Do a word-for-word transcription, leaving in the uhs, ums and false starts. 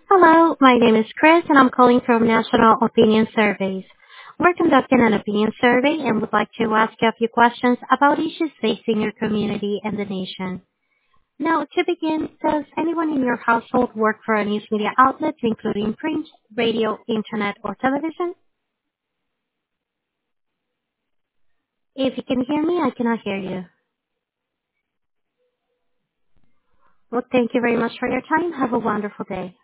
Hello, my name is Chris, and I'm calling from National Opinion Surveys. We're conducting an opinion survey and would like to ask you a few questions about issues facing your community and the nation. Now, to begin, does anyone in your household work for a news media outlet, including print, radio, internet, or television? If you can hear me, I cannot hear you. Well, thank you very much for your time. Have a wonderful day.